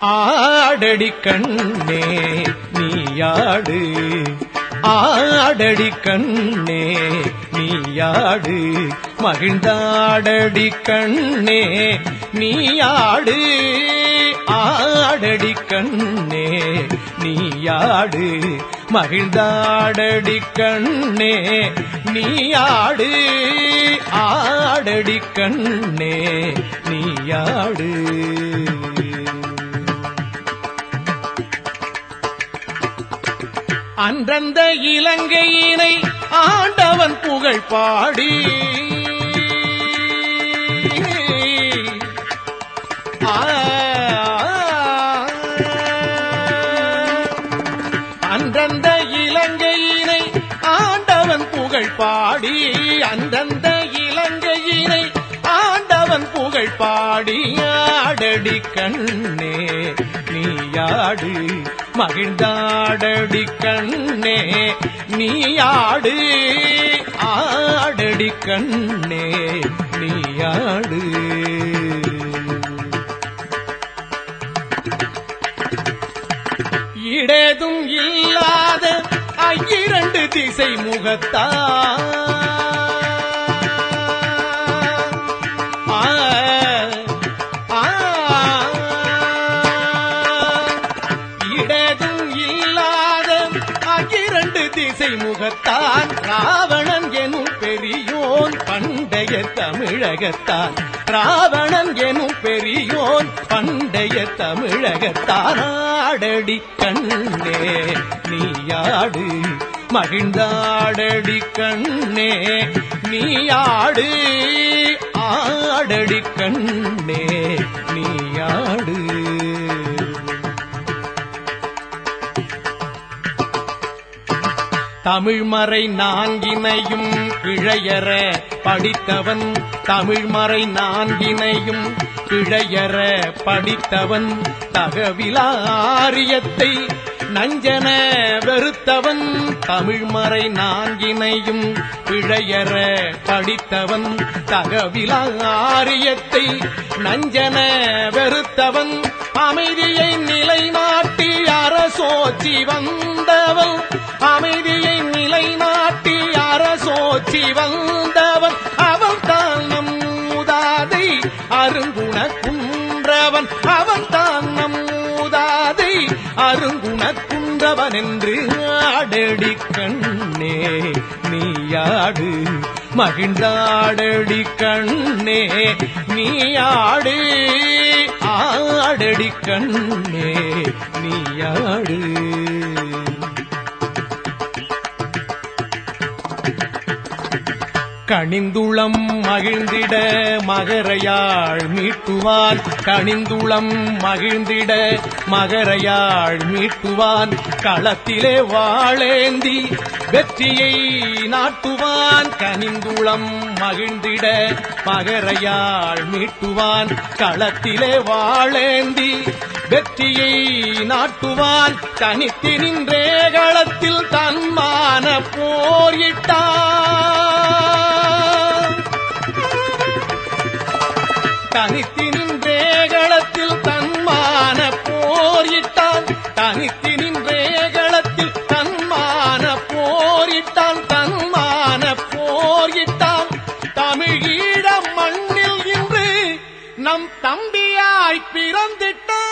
ஆடடி கண்ணே நீயாடு, ஆடடி கண்ணே நீயாடு, மகிழ்ந்தாடடி கண்ணே நீயாடு, ஆடடி கண்ணே நீயாடு, மகிழ்ந்தாடடி கண்ணே நீயாடு, ஆடடி கண்ணே நீயாடு. அன்றந்த இலங்கையினை ஆண்டவன் புகழ் பாடி, அன்றந்த இலங்கையினை ஆண்டவன் புகழ் பாடி, அன்றந்த இலங்கையினை ஆண்டவன் புகழ் பாடி, ஆடடி கண்ணே நீயாடு, மகிழ்ந்தாடடி கண்ணே நீயாடு, ஆடடி கண்ணே நீயாடு. இடேதும் இல்லாத ஐயிரண்டு திசை முகத்தான், திசை முகத்தான் ராவணன் எனும் பெரியோன் பண்டைய தமிழகத்தான், ராவணன் எனும் பெரியோன் பண்டைய தமிழகத்தான், ஆடடி கண்ணே நீயாடு, மகிழ்ந்தாடடி கண்ணே நீயாடு, ஆடடி கண்ணே நீயாடு. தமிழ்மறை நான்கினையும் இழையற படித்தவன், தமிழ்மறை நான்கினையும் இழையற படித்தவன், தகவிலா ஆரியத்தை நஞ்சன வெறுத்தவன், தமிழ்மறை நான்கினையும் இழையற படித்தவன், தகவிலா ஆரியத்தை நஞ்சன வெறுத்தவன், அமைதியை நிலைநாட்டி அரசோச்சி வந்தவன், அமைதியை நிலைநாட்டி அரசோச்சி வந்தவன், அவன் தான் நம் மூதாதை அருங்குண குன்றவன், அவன் தான் நம் மூதாதை அருங்குண குன்றவன் என்று, ஆடடி கண்ணே நீயாடு, மகிழ்ந்தாடடி கண்ணே நீயாடு, ஆடடி கண்ணே நீயாடு. கணிந்துளம் மகிழ்ந்திட மகரையாள் மீட்டுவான், கணிந்துளம் மகிழ்ந்திட மகரையாள் மீட்டுவான், களத்திலே வாழேந்தி வெற்றியை நாட்டுவான், கணிந்துளம் மகிழ்ந்திட மகரையாள் மீட்டுவான், களத்திலே வாழேந்தி வெற்றியை நாட்டுவான், தனித்து நின்றே களத்தில் தன்மான போரிட்டான், தனித்து நின்றே களத்தில் தன்மான போரிட்டான், தனித்து நின்றே களத்தில் தன்மான போரிட்டான், தன்மான போரிட்டான், தமிழீழ மண்ணில் இன்று நம் தம்பியாய் பிறந்திட்டான்.